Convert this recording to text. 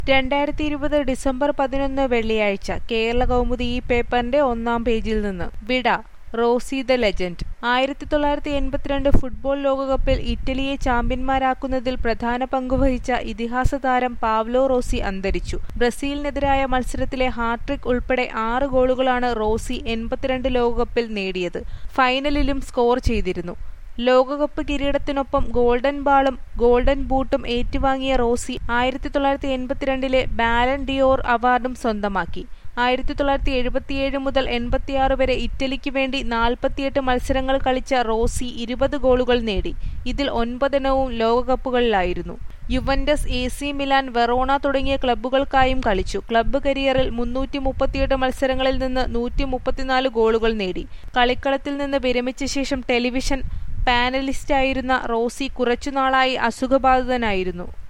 2020 December 11 വെള്ളിയാഴ്ച കേരളകൗമുദി ഈ പേപ്പറിന്റെ ഒന്നാം പേജിൽ നിന്ന് വിട റോസി ദ ലെജൻഡ്. 1982 ഫുട്ബോൾ ലോകകപ്പിൽ ഇറ്റലിയെ ചാമ്പ്യന്മാരാക്കുന്നതിൽ പ്രധാന പങ്കുവഹിച്ച ഇതിഹാസ താരം പാവ്ലോ റോസി അന്തരിച്ചു. ബ്രസീലിനെതിരായ മത്സരത്തിലെ ഹാട്രിക് ഉൾപ്പെടെ 6 ഗോളുകളാണ് റോസി 82 ലോകകപ്പിൽ നേടിയത്. ഫൈനലിലും സ്കോർ ചെയ്തിരുന്നു. ലോകകപ്പ് കിരീടത്തിനൊപ്പം ഗോൾഡൻ ബാളും ഗോൾഡൻ ബൂട്ടും ഏറ്റുവാങ്ങിയ റോസി 1982 ബാലൺ ഡിയോർ അവാർഡും സ്വന്തമാക്കി. 1977 മുതൽ 86 വരെ ഇറ്റലിക്ക് വേണ്ടി 48 മത്സരങ്ങൾ കളിച്ച റോസി 20 ഗോളുകൾ നേടി. ഇതിൽ 9 ലോകകപ്പുകളിലായിരുന്നു. യുവന്റസ്, AC മിലാൻ, വെറോണ തുടങ്ങിയ ക്ലബ്ബുകൾക്കായും കളിച്ചു. ക്ലബ്ബ് കരിയറിൽ 338 മത്സരങ്ങളിൽ നിന്ന് 134 ഗോളുകൾ നേടി. കളിക്കളത്തിൽ നിന്ന് വിരമിച്ച ശേഷം ടെലിവിഷൻ പാനലിസ്റ്റായിരുന്ന റോസി കുറച്ചുനാളായി അസുഖബാധിതനായിരുന്നു.